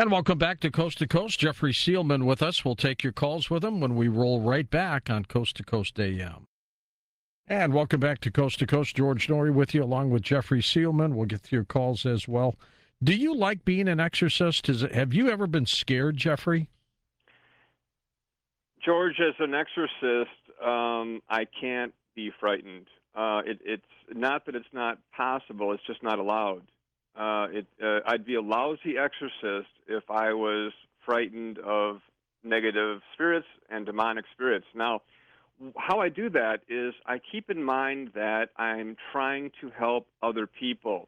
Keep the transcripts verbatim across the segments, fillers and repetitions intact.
And welcome back to Coast to Coast. Jeffrey Seelman with us. We'll take your calls with him when we roll right back on Coast to Coast A M. And welcome back to Coast to Coast. George Noory with you, along with Jeffrey Seelman. We'll get to your calls as well. Do you like being an exorcist? Is it, have you ever been scared, Jeffrey? George, as an exorcist, um, I can't be frightened. Uh, it, it's not that it's not possible; it's just not allowed. Uh, it, uh, I'd be a lousy exorcist if I was frightened of negative spirits and demonic spirits. Now, how I do that is I keep in mind that I'm trying to help other people.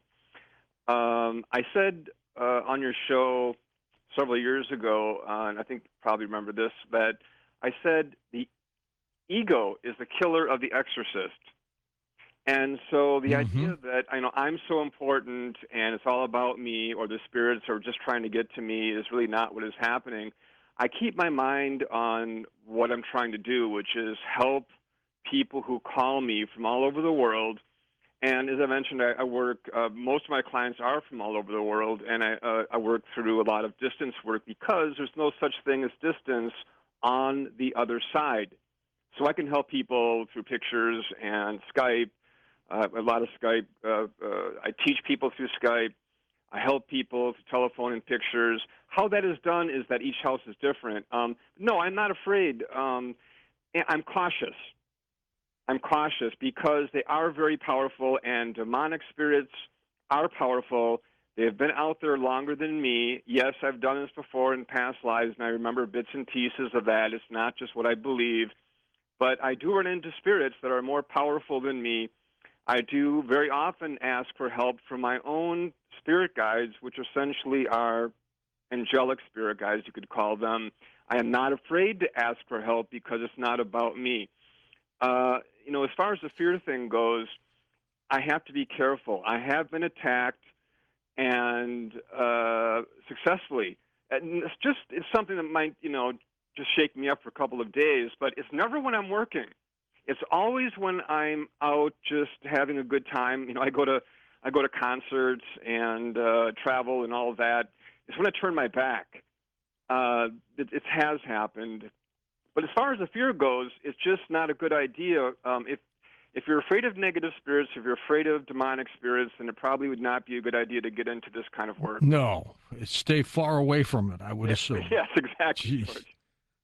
Um, I said uh, on your show several years ago, uh, and I think you probably remember this, that I said the ego is the killer of the exorcist. And so the Mm-hmm. idea that I know I'm so important and it's all about me, or the spirits are just trying to get to me, is really not what is happening. I keep my mind on what I'm trying to do, which is help people who call me from all over the world. And as I mentioned, I, I work, uh, most of my clients are from all over the world, and I, uh, I work through a lot of distance work because there's no such thing as distance on the other side. So I can help people through pictures and Skype, uh, a lot of Skype. Uh, uh, I teach people through Skype. I help people through telephone and pictures. How that is done is that each house is different. Um, no, I'm not afraid. Um, I'm cautious. I'm cautious because they are very powerful, and demonic spirits are powerful. They've been out there longer than me. Yes, I've done this before in past lives, and I remember bits and pieces of that. It's not just what I believe. But I do run into spirits that are more powerful than me. I do very often ask for help from my own spirit guides, which essentially are angelic spirit guides, you could call them. I am not afraid to ask for help because it's not about me. Uh, you know, as far as the fear thing goes, I have to be careful. I have been attacked, and uh, successfully. And it's just it's something that might, you know, just shake me up for a couple of days, but it's never when I'm working. It's always when I'm out just having a good time. You know, I go to I go to concerts and uh, travel and all of that. It's when I turn my back. Uh, it, it has happened. But as far as the fear goes, it's just not a good idea. Um, if if you're afraid of negative spirits, if you're afraid of demonic spirits, then it probably would not be a good idea to get into this kind of work. No, stay far away from it, I would Yeah, assume. yes, exactly. Jeez. George.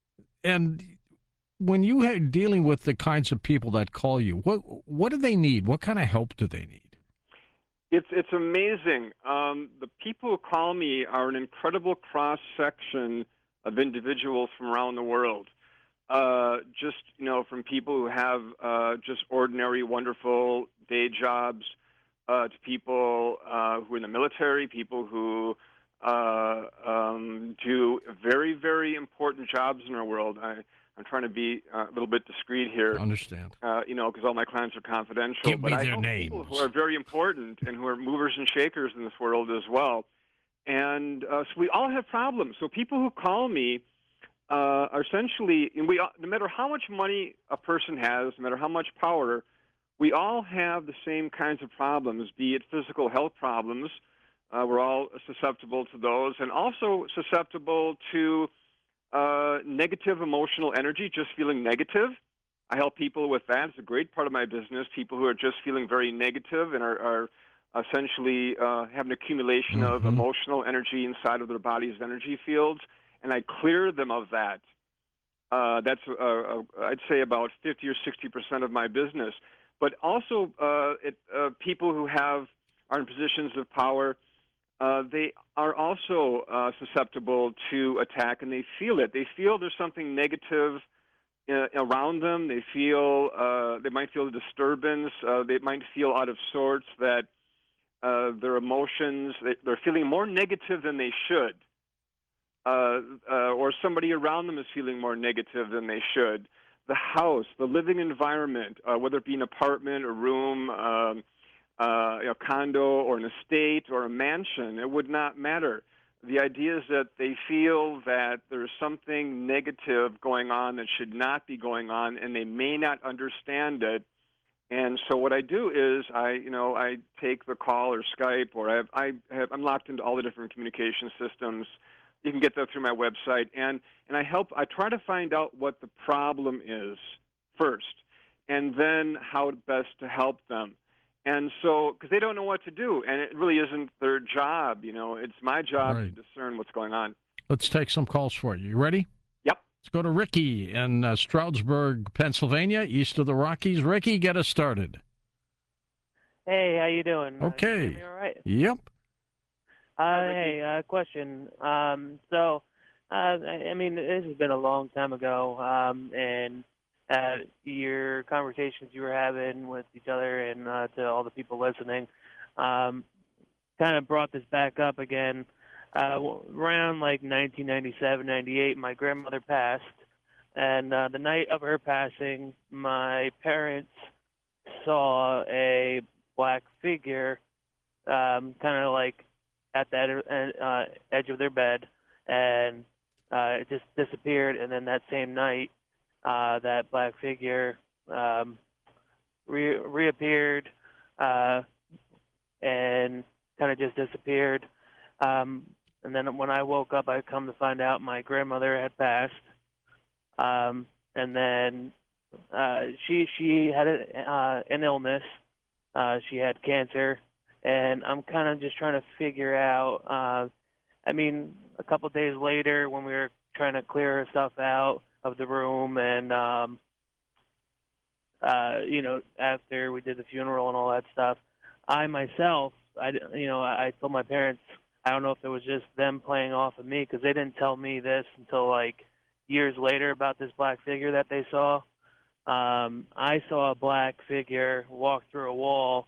And when you are dealing with the kinds of people that call you, what what do they need? What kind of help do they need? It's it's amazing. Um, the people who call me are an incredible cross section of individuals from around the world. Uh, just you know, from people who have uh, just ordinary, wonderful day jobs, uh, to people uh, who are in the military, people who uh, um, do very, very important jobs in our world. I, I'm trying to be uh, a little bit discreet here. I understand. Uh, you know, because all my clients are confidential. Give but me I their know names. people who are very important and who are movers and shakers in this world as well. And uh, so we all have problems. So people who call me uh, are essentially, and we, all- no matter how much money a person has, no matter how much power, we all have the same kinds of problems, be it physical health problems. Uh, we're all susceptible to those, and also susceptible to uh, negative emotional energy, just feeling negative. I help people with that. It's a great part of my business, people who are just feeling very negative and are, are essentially uh, have an accumulation of Mhm. emotional energy inside of their body's energy fields, and I clear them of that. Uh, that's, uh, uh, I'd say, about fifty or sixty percent of my business. But also uh, it, uh, people who have are in positions of power, uh, they are also uh, susceptible to attack, and they feel it. They feel there's something negative uh, around them. They feel uh, they might feel a disturbance. Uh, they might feel out of sorts. That uh, their emotions they, they're feeling more negative than they should, uh, uh, or somebody around them is feeling more negative than they should. The house, the living environment, uh, whether it be an apartment, a room. Um, uh, a condo or an estate or a mansion, it would not matter. The idea is that they feel that there's something negative going on that should not be going on, and they may not understand it. And so what I do is I, you know, I take the call or Skype, or I have, I have, I'm locked into all the different communication systems. You can get that through my website, and and I help. I try to find out what the problem is first, and then how best to help them. And so, because they don't know what to do, and it really isn't their job. You know, it's my job Right. to discern what's going on. Let's take some calls for you. You ready? Yep. Let's go to Ricky in uh, Stroudsburg, Pennsylvania, east of the Rockies. Ricky, get us started. Hey, how you doing? Uh, can you Okay. hear me all right? Yep. Uh, hey, uh, question. Um, so, uh, I I mean, this has been a long time ago, um, and uh, your conversations you were having with each other and uh, to all the people listening um, kind of brought this back up again. Uh, w- around like nineteen ninety-seven, ninety-eight, my grandmother passed, and uh, the night of her passing, my parents saw a black figure, um, kind of like at that uh, edge of their bed, and uh, it just disappeared. And then that same night, uh, that black figure um, re- reappeared uh, and kind of just disappeared. Um, and then when I woke up, I come to find out my grandmother had passed. Um, and then uh, she she had a, uh, an illness. Uh, she had cancer, and I'm kind of just trying to figure out. Uh, I mean, a couple of days later, when we were trying to clear her stuff out of the room, and um, uh, you know, after we did the funeral and all that stuff, I myself, I you know, I, I told my parents. I don't know if it was just them playing off of me because they didn't tell me this until like years later about this black figure that they saw. Um, I saw a black figure walk through a wall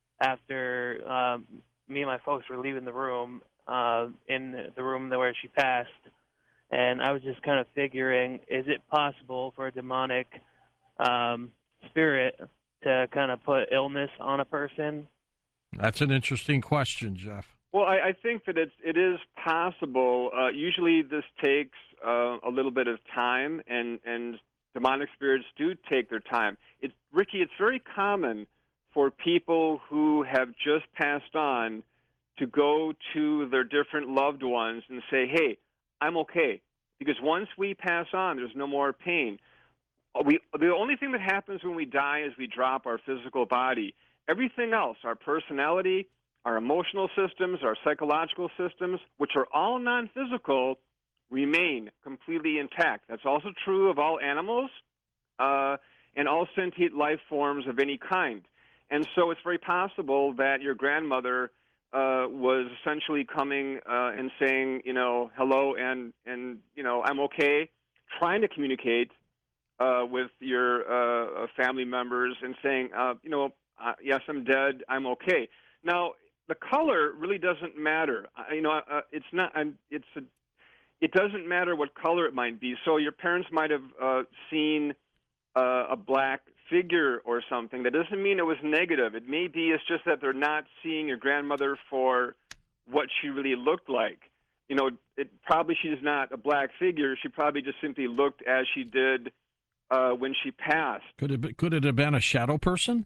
after um, me and my folks were leaving the room, uh, in the room where she passed. And I was just kind of figuring, is it possible for a demonic um, spirit to kind of put illness on a person? That's an interesting question, Jeff. Well, I, I think that it's it is possible. Uh, usually, this takes uh, a little bit of time, and and demonic spirits do take their time. It's Ricky. It's very common for people who have just passed on to go to their different loved ones and say, "Hey, I'm okay," because once we pass on, there's no more pain. We the only thing that happens when we die is we drop our physical body. Everything else, our personality, our emotional systems, our psychological systems, which are all non-physical, remain completely intact. That's also true of all animals uh, and all sentient life forms of any kind. And so it's very possible that your grandmother uh, was essentially coming uh, and saying, you know, hello, and, and, you know, I'm okay, trying to communicate uh, with your uh, family members and saying, uh, you know, uh, yes, I'm dead, I'm okay. Now, the color really doesn't matter. You know, uh, it's not. I'm, it's a. It doesn't matter what color it might be. So your parents might have uh, seen uh, a black figure or something. That doesn't mean it was negative. It may be it's just that they're not seeing your grandmother for what she really looked like. You know, it probably she's not a black figure. She probably just simply looked as she did uh, when she passed. Could it be, could it have been a shadow person?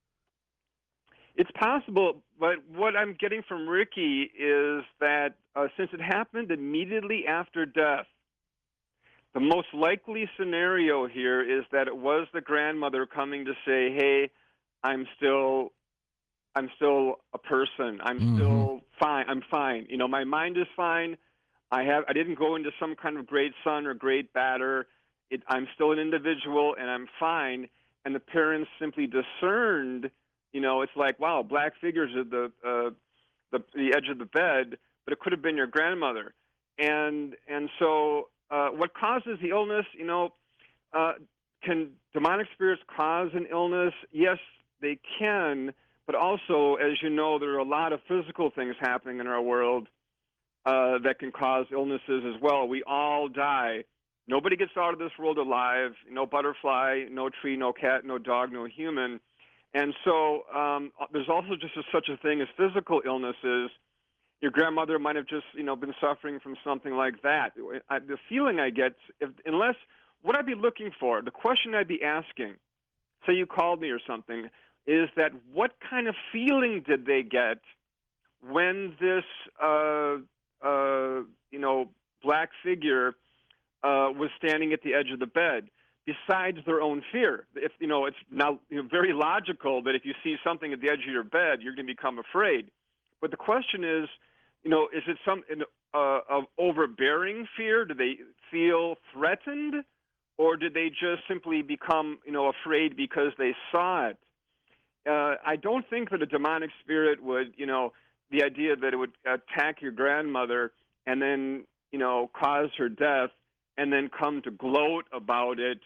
It's possible, but what I'm getting from Ricky is that uh, since it happened immediately after death, the most likely scenario here is that it was the grandmother coming to say, "Hey, I'm still, I'm still a person. I'm Mhm. still fine. I'm fine. You know, my mind is fine. I have. I didn't go into some kind of great son or great batter. It, I'm still an individual, and I'm fine." And the parents simply discerned. You know, it's like, wow, black figures at the, uh, the the edge of the bed, but it could have been your grandmother. And and so uh, what causes the illness, you know, uh, can demonic spirits cause an illness? Yes, they can, but also, as you know, there are a lot of physical things happening in our world uh, that can cause illnesses as well. We all die. Nobody gets out of this world alive. No butterfly, no tree, no cat, no dog, no human. And so um, there's also just a, such a thing as physical illnesses. Your grandmother might have just, you know, been suffering from something like that. I, the feeling I get, if, unless, what I'd be looking for, the question I'd be asking, say you called me or something, is that what kind of feeling did they get when this, uh, uh, you know, black figure uh, was standing at the edge of the bed. Besides their own fear, if you know, it's now you know, very logical that if you see something at the edge of your bed, you're going to become afraid. But the question is, you know, is it some uh, of overbearing fear? Do they feel threatened, or did they just simply become, you know, afraid because they saw it? Uh, I don't think that a demonic spirit would, you know, the idea that it would attack your grandmother and then, you know, cause her death and then come to gloat about it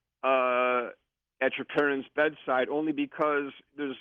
uh, at your parents' bedside, only because there's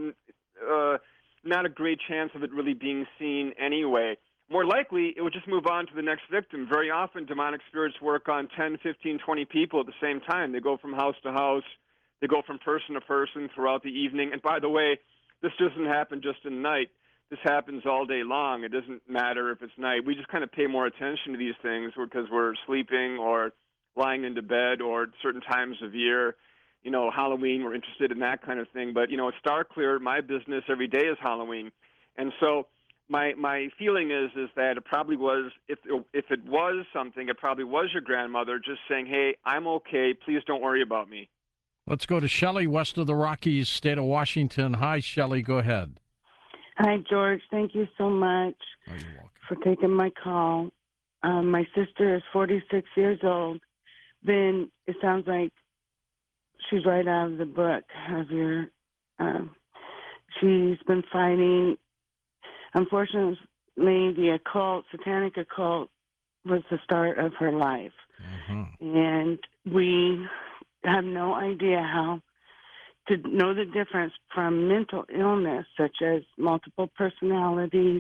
uh, not a great chance of it really being seen anyway. More likely, it would just move on to the next victim. Very often, demonic spirits work on ten, fifteen, twenty people at the same time. They go from house to house. They go from person to person throughout the evening. And by the way, this doesn't happen just in the night. This happens all day long. It doesn't matter if it's night. We just kind of pay more attention to these things because we're sleeping or lying into bed, or certain times of year. You know, Halloween, we're interested in that kind of thing. But, you know, it's Star Clear. My business every day is Halloween. And so my my feeling is is that it probably was, if if it was something, it probably was your grandmother just saying, hey, I'm okay. Please don't worry about me. Let's go to Shelley, west of the Rockies, state of Washington. Hi, Shelley. Go ahead. Hi, George. Thank you so much Oh, you're welcome. for taking my call. Um, my sister is forty-six years old. Then it sounds like she's right out of the book of your. Um, she's been fighting. Unfortunately, the occult, satanic occult, was the start of her life, Mm-hmm. and we have no idea how to know the difference from mental illness, such as multiple personalities,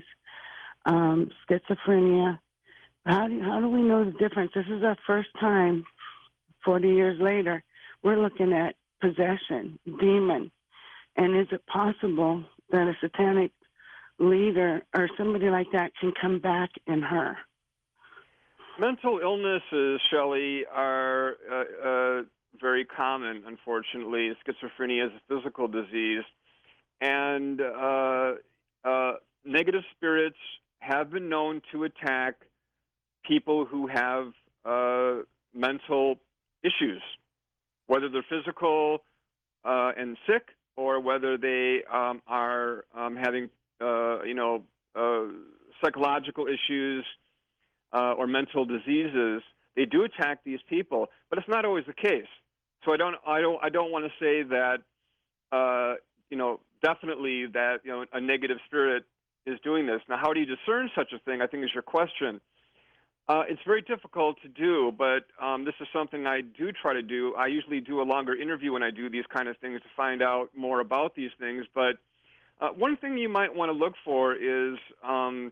um, schizophrenia. How do, how do we know the difference? This is our first time, forty years later, we're looking at possession, demon. And is it possible that a satanic leader or somebody like that can come back in her? Mental illnesses, Shelley, are uh, uh, very common, unfortunately. Schizophrenia is a physical disease. And uh, uh, negative spirits have been known to attack people who have uh, mental issues, whether they're physical uh, and sick, or whether they um, are um, having, uh, you know, uh, psychological issues uh, or mental diseases. They do attack these people, but it's not always the case. So I don't, I don't, I don't want to say that, uh, you know, definitely that you know a negative spirit is doing this. Now, how do you discern such a thing? I think is your question. Uh, it's very difficult to do, but um, this is something I do try to do. I usually do a longer interview when I do these kind of things to find out more about these things. But uh, one thing you might want to look for is, um,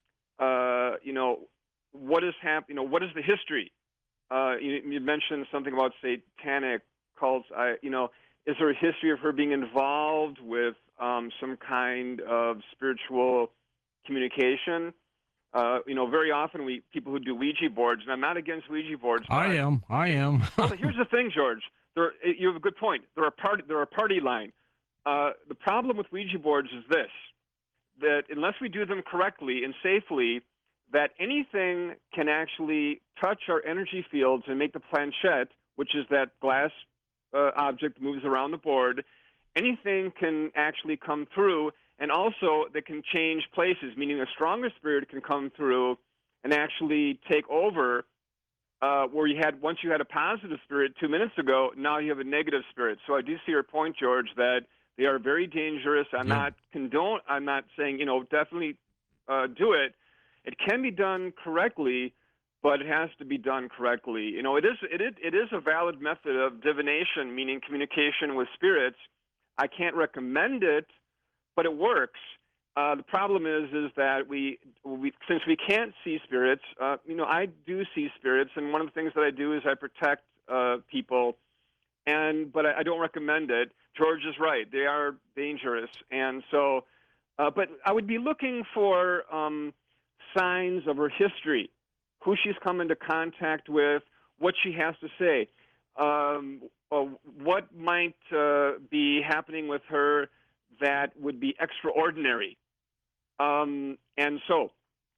uh, you know, what is hap- You know, what is the history? Uh, you, you mentioned something about satanic cults. I, you know, is there a history of her being involved with um, some kind of spiritual communication? Uh, you know, very often we people who do Ouija boards, and I'm not against Ouija boards. I but, am. I am. well, here's the thing, George. There, you have a good point. They're a party. They're a party line. Uh, the problem with Ouija boards is this: that unless we do them correctly and safely, that anything can actually touch our energy fields and make the planchette, which is that glass uh, object moves around the board. Anything can actually come through. And also, they can change places, meaning a stronger spirit can come through and actually take over uh, where you had, once you had a positive spirit two minutes ago, now you have a negative spirit. So I do see your point, George, that they are very dangerous. I'm Yeah. not condone, I'm not saying, you know, definitely uh, do it. It can be done correctly, but it has to be done correctly. You know, it is, it is, it is a valid method of divination, meaning communication with spirits. I can't recommend it, but it works. Uh, the problem is, is that we, we, since we can't see spirits, uh, you know, I do see spirits, and one of the things that I do is I protect uh, people, and but I, I don't recommend it. George is right; they are dangerous, and so, uh, but I would be looking for um, signs of her history, who she's come into contact with, what she has to say, um, uh, what might uh, be happening with her that would be extraordinary. Um, and so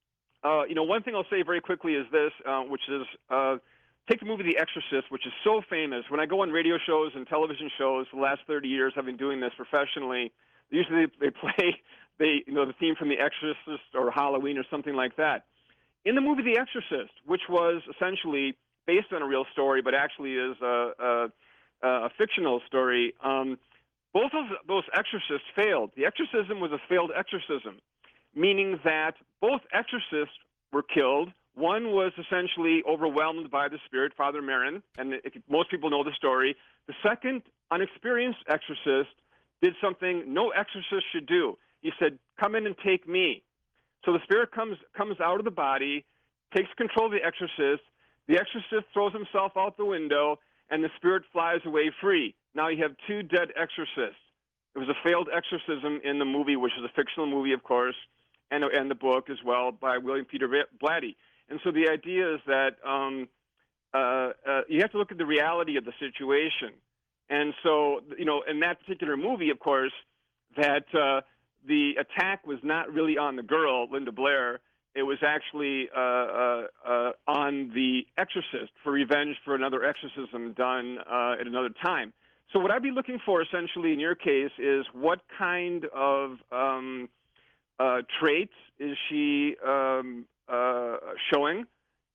uh, you know, one thing I'll say very quickly is this, uh, which is uh, take the movie The Exorcist, which is so famous. When I go on radio shows and television shows for the last thirty years, I've been doing this professionally. Usually they play they, you know, the theme from The Exorcist or Halloween or something like that. In the movie The Exorcist, which was essentially based on a real story, but actually is a, a, a fictional story, um, both of those exorcists failed. The exorcism was a failed exorcism, meaning that both exorcists were killed. One was essentially overwhelmed by the spirit, Father Merrin, and if most people know the story. The second, unexperienced exorcist did something no exorcist should do. He said, "Come in and take me." So the spirit comes comes out of the body, takes control of the exorcist. The exorcist throws himself out the window, and the spirit flies away free. Now you have two dead exorcists. It was a failed exorcism in the movie, which is a fictional movie, of course, and, and the book as well by William Peter Blatty. And so the idea is that um, uh, uh, you have to look at the reality of the situation. And so, you know, in that particular movie, of course, that uh, the attack was not really on the girl, Linda Blair. It was actually uh, uh, uh, on the exorcist for revenge for another exorcism done uh, at another time. So what I'd be looking for essentially in your case is what kind of um, uh, traits is she um, uh, showing?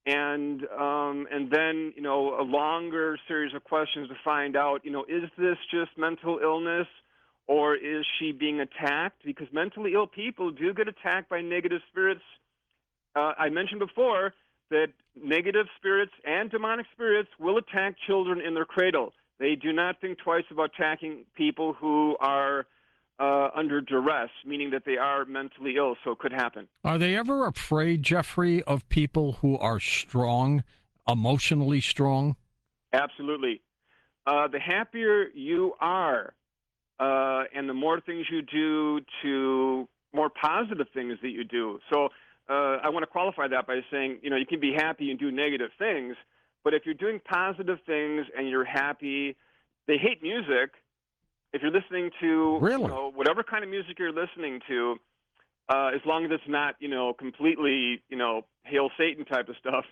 And um, and then, you know, a longer series of questions to find out, you know, is this just mental illness or is she being attacked? Because mentally ill people do get attacked by negative spirits. Uh, I mentioned before that negative spirits and demonic spirits will attack children in their cradle. They do not think twice about attacking people who are uh, under duress, meaning that they are mentally ill, so it could happen. Are they ever afraid, Jeffrey, of people who are strong, emotionally strong? Absolutely. Uh, the happier you are, uh, and the more things you do to more positive things that you do. So uh, I want to qualify that by saying, you know, you can be happy and do negative things, but if you're doing positive things and you're happy, they hate music. If you're listening to really? you know, whatever kind of music you're listening to, uh, as long as it's not, you know, completely, you know, Hail Satan type of stuff,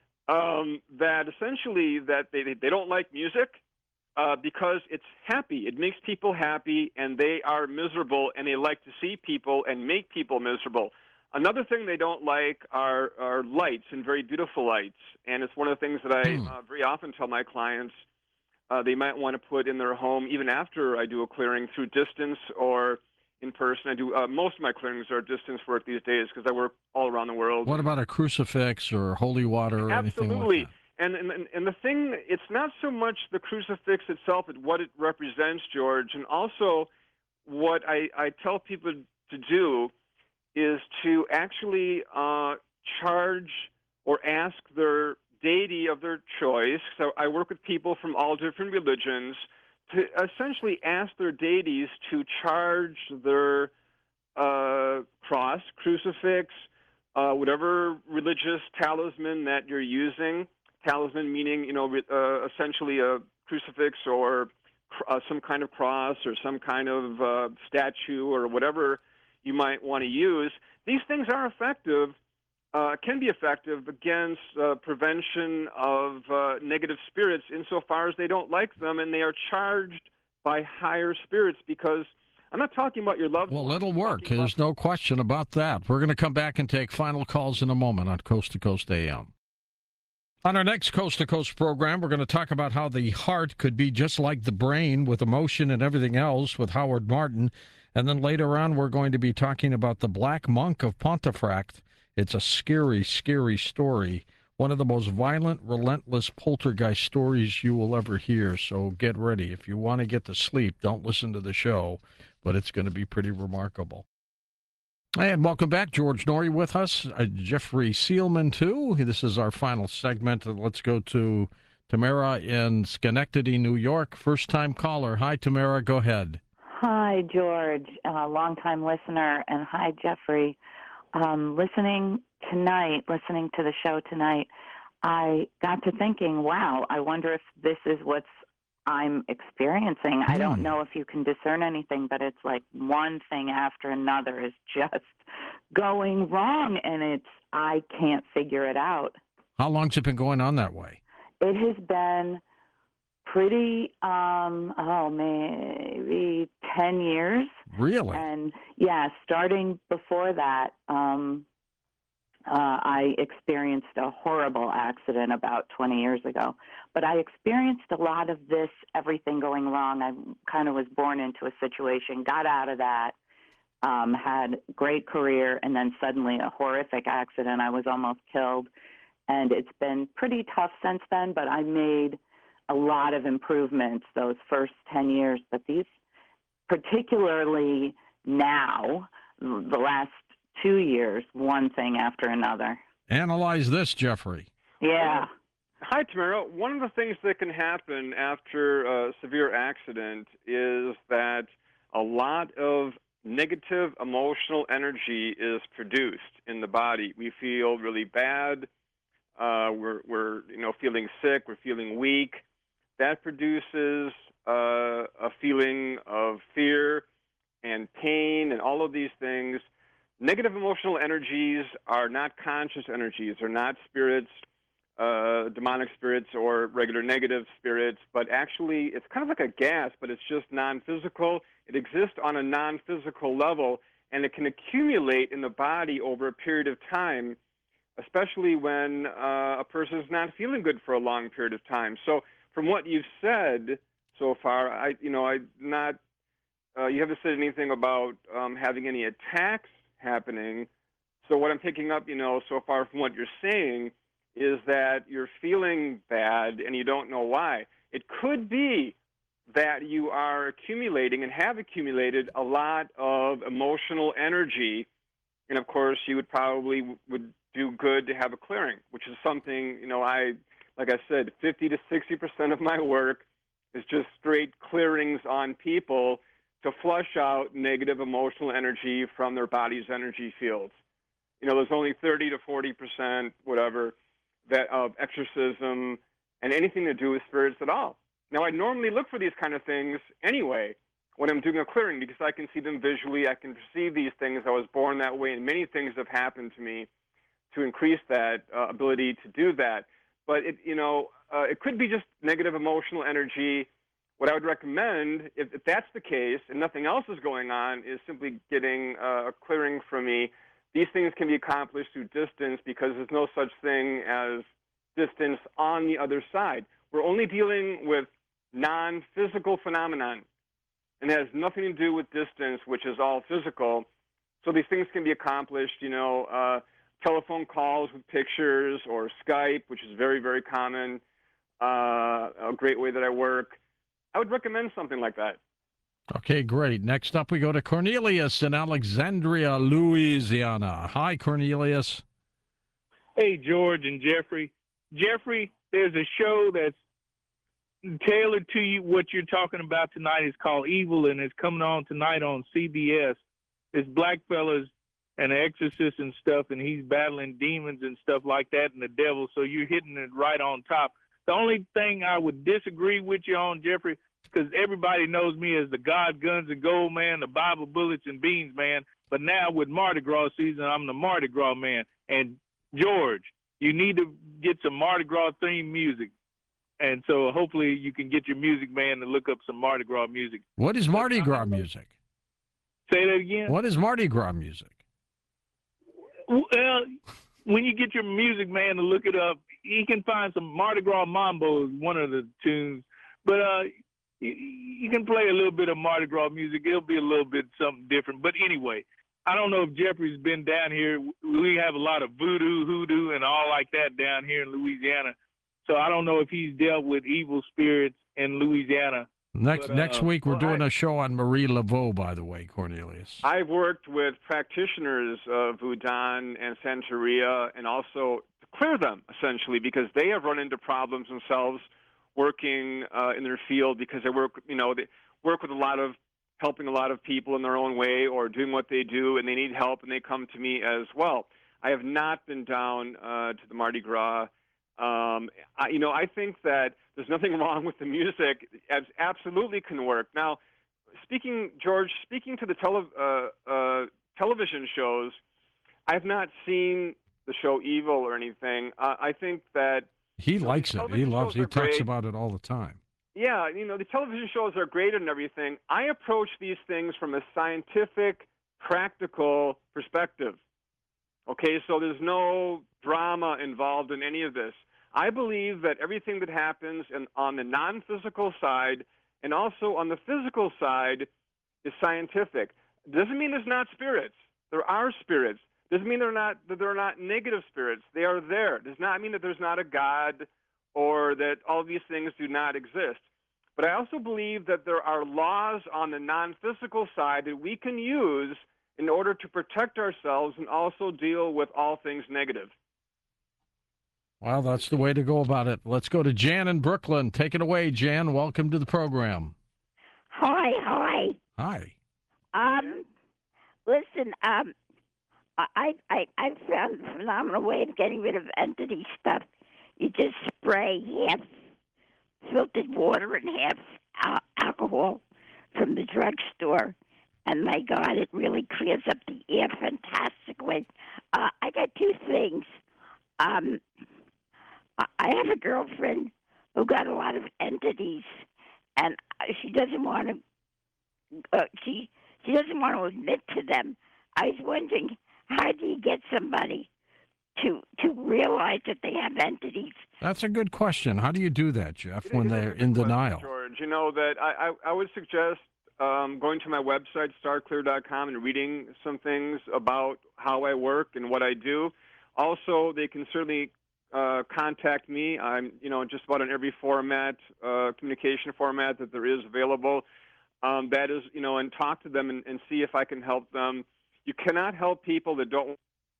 um, that essentially that they, they don't like music uh, because it's happy. It makes people happy, and they are miserable, and they like to see people and make people miserable. Another thing they don't like are, are lights, and very beautiful lights. And it's one of the things that I hmm. uh, very often tell my clients uh, they might want to put in their home, even after I do a clearing, through distance or in person. I do uh, most of my clearings are distance work these days because I work all around the world. What about a crucifix or holy water or Absolutely. anything like that? And, and and the thing, it's not so much the crucifix itself, but what it represents, George, and also what I, I tell people to do is to actually uh, charge or ask their deity of their choice. So I work with people from all different religions to essentially ask their deities to charge their uh, cross, crucifix, uh, whatever religious talisman that you're using. Talisman meaning, you know, uh, essentially a crucifix or uh, some kind of cross or some kind of uh, statue or whatever you might want to use. These things are effective, uh, can be effective against uh, prevention of uh, negative spirits insofar as they don't like them and they are charged by higher spirits, because I'm not talking about your loved Well, ones. it'll work. Talking There's about- no question about that. We're going to come back and take final calls in a moment on Coast to Coast A M. On our next Coast to Coast program, we're going to talk about how the heart could be just like the brain with emotion and everything else with Howard Martin. And then later on, we're going to be talking about the Black Monk of Pontefract. It's a scary, scary story. One of the most violent, relentless poltergeist stories you will ever hear. So get ready. If you want to get to sleep, don't listen to the show, but it's going to be pretty remarkable. And welcome back. George Noory with us. Uh, Jeffrey Seelman, too. This is our final segment. Let's go to Tamara in Schenectady, New York. First-time caller. Hi, Tamara. Go ahead. Hi, George, uh, longtime listener, and hi, Jeffrey. Um, listening tonight, listening to the show tonight, I got to thinking, wow, I wonder if this is what's I'm experiencing. I don't know if you can discern anything, but it's like one thing after another is just going wrong, and it's I can't figure it out. How long's it been going on that way? It has been pretty, um, oh, maybe ten years. Really? And yeah, starting before that, um, uh, I experienced a horrible accident about twenty years ago. But I experienced a lot of this, everything going wrong. I kind of was born into a situation, got out of that, um, had a great career, and then suddenly a horrific accident. I was almost killed. And it's been pretty tough since then, but I made a lot of improvements those first ten years. But these, particularly now, the last two years, one thing after another. Analyze this, Jeffrey. Yeah. Hi, Tamara. One of the things that can happen after a severe accident is that a lot of negative emotional energy is produced in the body. We feel really bad. Uh, we're, we're, you know, feeling sick. We're feeling weak. That produces uh, a feeling of fear and pain and all of these things. Negative emotional energies are not conscious energies. They're not spirits, uh, demonic spirits or regular negative spirits, but actually it's kind of like a gas, but it's just non-physical. It exists on a non-physical level, and it can accumulate in the body over a period of time, especially when uh, a person is not feeling good for a long period of time. So from what you've said so far, I, you know, I not, uh, you haven't said anything about um, having any attacks happening. So what I'm picking up, you know, so far from what you're saying is that you're feeling bad and you don't know why. It could be that you are accumulating and have accumulated a lot of emotional energy, and of course you would probably would do good to have a clearing, which is something, you know, I, like I said, fifty to sixty percent of my work is just straight clearings on people to flush out negative emotional energy from their body's energy fields. You know, there's only thirty to forty percent, whatever, that of exorcism and anything to do with spirits at all. Now, I normally look for these kind of things anyway when I'm doing a clearing because I can see them visually. I can perceive these things. I was born that way, and many things have happened to me to increase that uh, ability to do that. But, it, you know, uh, it could be just negative emotional energy. What I would recommend, if, if that's the case and nothing else is going on, is simply getting uh, a clearing from me. These things can be accomplished through distance because there's no such thing as distance on the other side. We're only dealing with non-physical phenomenon, and it has nothing to do with distance, which is all physical. So these things can be accomplished, you know, uh, telephone calls with pictures or Skype, which is very, very common, uh, a great way that I work. I would recommend something like that. Okay, great. Next up, we go to Cornelius in Alexandria, Louisiana. Hi, Cornelius. Hey, George and Jeffrey. Jeffrey, there's a show that's tailored to you. What you're talking about tonight is called Evil, and it's coming on tonight on C B S. It's black fellas and exorcists and stuff, and he's battling demons and stuff like that and the devil, so you're hitting it right on top. The only thing I would disagree with you on, Jeffrey, because everybody knows me as the God, Guns, and Gold man, the Bible, Bullets, and Beans man, but now with Mardi Gras season, I'm the Mardi Gras man. And George, you need to get some Mardi Gras themed music. And so hopefully you can get your music man to look up some Mardi Gras music. What is Mardi Gras music? Say that again? What is Mardi Gras music? Well, when you get your music man to look it up, he can find some Mardi Gras Mambo, one of the tunes. But uh, you, you can play a little bit of Mardi Gras music. It'll be a little bit something different. But anyway, I don't know if Jeffrey's been down here. We have a lot of voodoo, hoodoo, and all like that down here in Louisiana. So I don't know if he's dealt with evil spirits in Louisiana. Next But, next uh, week, we're well, doing I- a show on Marie Laveau, by the way, Cornelius. I've worked with practitioners of Voodoo and Santeria and also to clear them, essentially, because they have run into problems themselves working uh, in their field because they work, you know, they work with a lot of, helping a lot of people in their own way or doing what they do, and they need help, and they come to me as well. I have not been down uh, to the Mardi Gras. Um, I, you know, I think that there's nothing wrong with the music. It absolutely can work. Now, speaking, George, speaking to the tele, uh, uh, television shows, I've not seen the show Evil or anything. Uh, I think that he you know, likes it. He loves. He talks great. about it all the time. Yeah, you know, the television shows are great and everything. I approach these things from a scientific, practical perspective. Okay, so there's no drama involved in any of this. I believe that everything that happens in, on the non-physical side and also on the physical side is scientific. Doesn't mean there's not spirits. There are spirits. Doesn't mean they're not that they're not negative spirits. They are there. Does not mean that there's not a God or that all these things do not exist. But I also believe that there are laws on the non-physical side that we can use in order to protect ourselves and also deal with all things negative. Well, that's the way to go about it. Let's go to Jan in Brooklyn. Take it away, Jan. Welcome to the program. Hi, hi. Hi. Um, listen, um, I I I found a phenomenal way of getting rid of entity stuff. You just spray half filtered water and half al- alcohol from the drugstore, and my God, it really clears up the air fantastically. Uh, I got two things. Um, I have a girlfriend who got a lot of entities, and she doesn't want to. Uh, she she doesn't want to admit to them. I was wondering, how do you get somebody to to realize that they have entities? That's a good question. How do you do that, Jeff, It when is a they're good in question, denial? George, you know that I, I, I would suggest um, going to my website, star clear dot com, and reading some things about how I work and what I do. Also, they can certainly uh, contact me. I'm, you know, just about in every format, uh, communication format that there is available. Um, that is, you know, and talk to them and, and see if I can help them. You cannot help people that don't.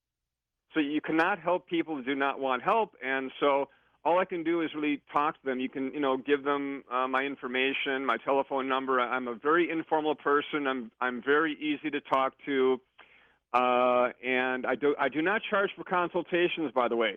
So you cannot help people that do not want help, and so all I can do is really talk to them. You can, you know, give them uh, my information, my telephone number. I'm a very informal person. I'm I'm very easy to talk to, uh, and I do I do not charge for consultations. By the way,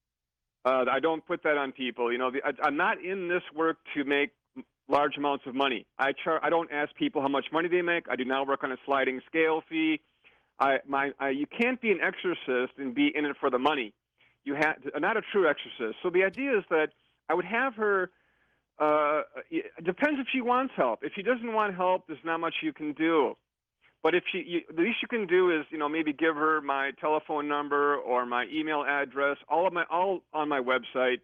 uh, I don't put that on people. You know, the, I, I'm not in this work to make large amounts of money. I char- I don't ask people how much money they make. I do not work on a sliding scale fee. I, my, I, you can't be an exorcist and be in it for the money. You have not a true exorcist. So the idea is that I would have her. Uh, it depends if she wants help. If she doesn't want help, there's not much you can do. But if she, you, the least you can do is, you know, maybe give her my telephone number or my email address. All of my, all on my website,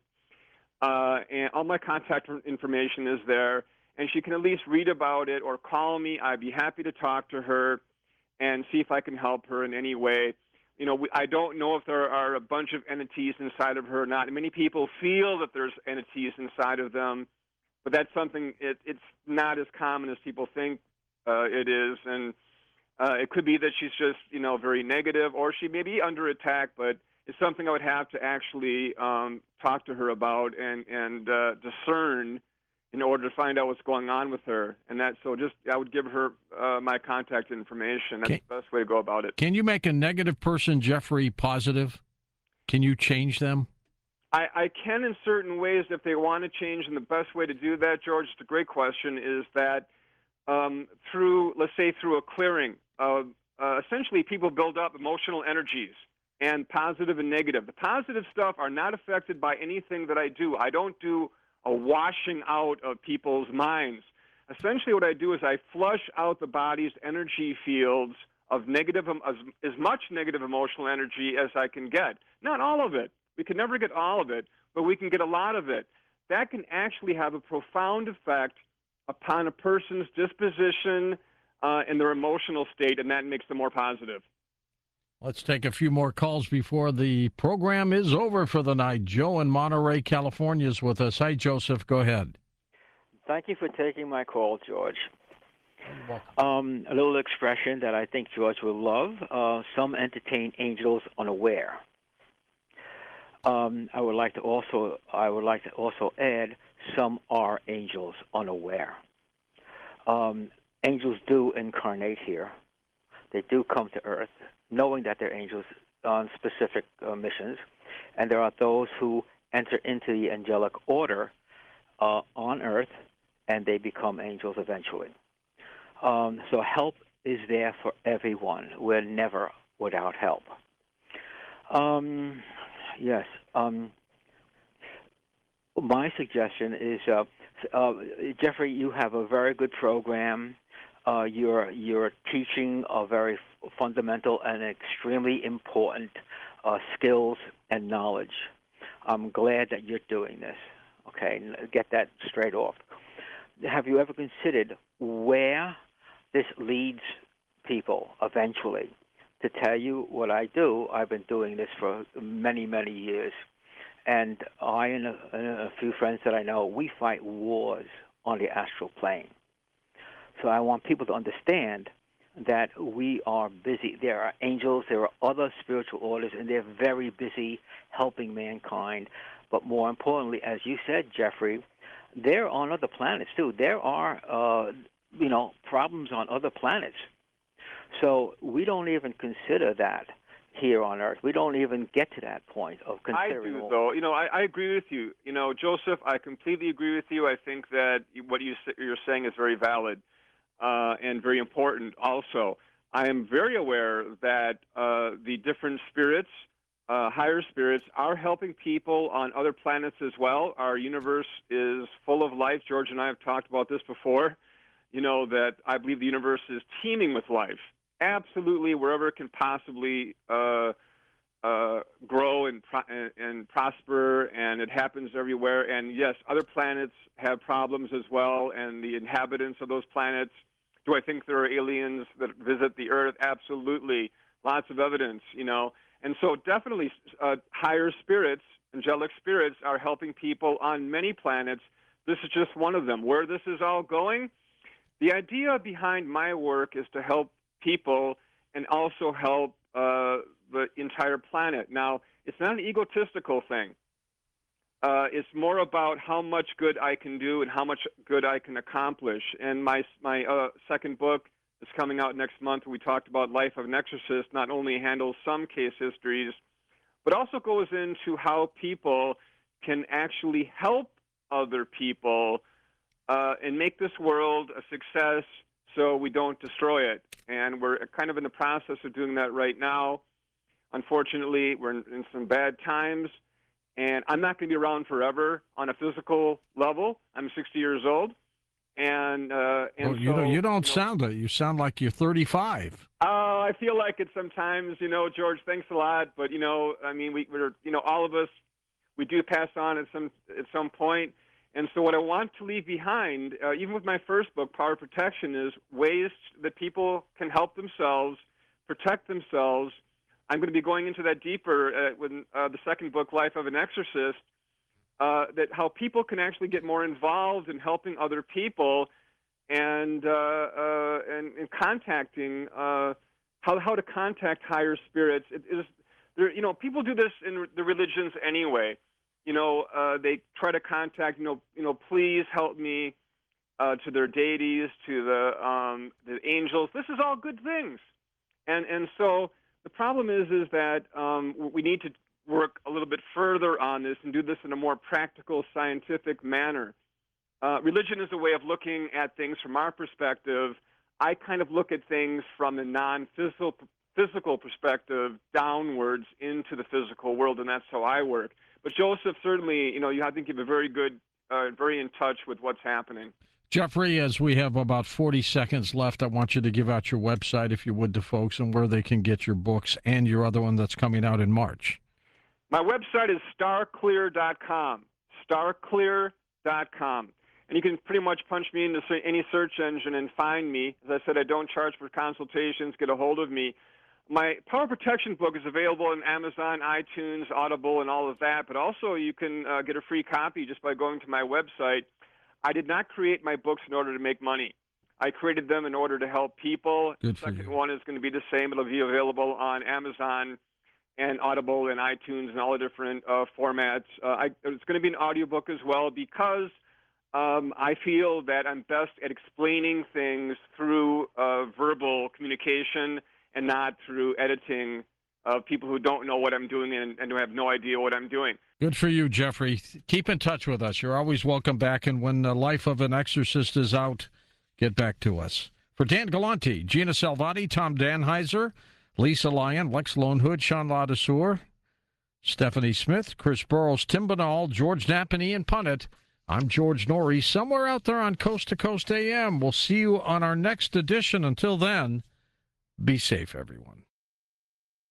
uh, and all my contact information is there. And she can at least read about it or call me. I'd be happy to talk to her and see if I can help her in any way. You know, we, I don't know if there are a bunch of entities inside of her or not. Many people feel that there's entities inside of them, but that's something, it, it's not as common as people think uh, it is. And uh, it could be that she's just, you know, very negative, or she may be under attack, but it's something I would have to actually um, talk to her about and, and uh, discern in order to find out what's going on with her. And that, so just, I would give her uh, my contact information. That's Can, the best way to go about it. Can you make a negative person, Jeffrey, positive? Can you change them? I, I can in certain ways if they want to change, and the best way to do that, George, it's a great question, is that um, through, let's say, through a clearing, uh, uh, essentially people build up emotional energies, and positive and negative. The positive stuff are not affected by anything that I do. I don't do a washing out of people's minds. Essentially what I do is I flush out the body's energy fields of negative, as, as much negative emotional energy as I can get. Not all of it. We can never get all of it, but we can get a lot of it. That can actually have a profound effect upon a person's disposition uh, and their emotional state, and that makes them more positive. Let's take a few more calls before the program is over for the night. Joe in Monterey, California is with us. Hi, Joseph. Go ahead. Thank you for taking my call, George. Um, a little expression that I think George will love. Uh, some entertain angels unaware. Um, I would like to also I would like to also add, some are angels unaware. Um, angels do incarnate here. They do come to Earth, knowing that they're angels on specific uh, missions, and there are those who enter into the angelic order uh, on Earth, and they become angels eventually. Um, so help is there for everyone. We're never without help. Um, yes. Um, my suggestion is, uh, uh, Jeffrey, you have a very good program. Uh, you're you're teaching a very f- fundamental and extremely important uh, skills and knowledge. I'm glad that you're doing this. Okay, get that straight off. Have you ever considered where this leads people eventually? To tell you what I do, I've been doing this for many, many years. And I and a, and a few friends that I know, we fight wars on the astral plane. So I want people to understand that we are busy. There are angels, there are other spiritual orders, and they're very busy helping mankind. But more importantly, as you said, Jeffrey, they're on other planets too. There are, uh, you know, problems on other planets. So we don't even consider that here on Earth. We don't even get to that point of considering. I do, all... though. You know, I, I agree with you. You know, Joseph, I completely agree with you. I think that what you, you're saying is very valid uh, and very important also. I am very aware that uh, the different spirits, uh, higher spirits, are helping people on other planets as well. Our universe is full of life. George and I have talked about this before. You know, that I believe the universe is teeming with life. Absolutely, wherever it can possibly uh, uh, grow and, pro- and, and prosper, and it happens everywhere. And yes, other planets have problems as well, and the inhabitants of those planets. Do I think there are aliens that visit the Earth? Absolutely, lots of evidence, you know. And so definitely uh, higher spirits, angelic spirits, are helping people on many planets. This is just one of them. Where this is all going, the idea behind my work is to help people and also help uh, the entire planet. Now, it's not an egotistical thing. Uh, it's more about how much good I can do and how much good I can accomplish. And my my uh, second book is coming out next month. We talked about Life of an Exorcist. Not only handles some case histories, but also goes into how people can actually help other people uh, and make this world a success, so we don't destroy it. And we're kind of in the process of doing that right now. Unfortunately, we're in, in some bad times, and I'm not going to be around forever on a physical level. I'm sixty years old, and uh, and well, you so, know, you don't you know, sound it. You sound like you're thirty-five. Oh, I feel like it sometimes. You know, George, thanks a lot, but you know, I mean, we, we're you know, all of us, we do pass on at some at some point. And so what I want to leave behind, uh, even with my first book, Power of Protection, is ways that people can help themselves, protect themselves. I'm going to be going into that deeper uh, with uh, the second book, Life of an Exorcist, uh, that how people can actually get more involved in helping other people and uh, uh, and, and contacting, uh, how, how to contact higher spirits. It is, there, you know, people do this in the religions anyway. You know, uh, they try to contact, you know, you know, please help me uh, to their deities, to the um, the angels. This is all good things, and and so the problem is is that um, we need to work a little bit further on this and do this in a more practical, scientific manner. Uh, religion is a way of looking at things from our perspective. I kind of look at things from the non-physical physical perspective downwards into the physical world, and that's how I work. But Joseph, certainly, you know, you I think you've been very good, uh, very in touch with what's happening. Jeffrey, as we have about forty seconds left, I want you to give out your website, if you would, to folks, and where they can get your books and your other one that's coming out in March. My website is star clear dot com, star clear dot com. And you can pretty much punch me into any search engine and find me. As I said, I don't charge for consultations. Get a hold of me. My Power Protection book is available on Amazon, iTunes, Audible, and all of that. But also you can uh, get a free copy just by going to my website. I did not create my books in order to make money. I created them in order to help people. Good the for second you. one is going to be the same. It'll be available on Amazon and Audible and iTunes and all the different uh, formats. Uh, I, it's going to be an audiobook as well because um, I feel that I'm best at explaining things through uh, verbal communication and not through editing of people who don't know what I'm doing and, and who have no idea what I'm doing. Good for you, Jeffrey. Keep in touch with us. You're always welcome back. And when The Life of an Exorcist is out, get back to us. For Dan Galante, Gina Salvati, Tom Danheiser, Lisa Lyon, Lex Lonehood, Sean Ladouceur, Stephanie Smith, Chris Burrows, Tim Banal, George Knapp, and Ian Punnett. I'm George Norrie, somewhere out there on Coast to Coast A M. We'll see you on our next edition. Until then, be safe, everyone.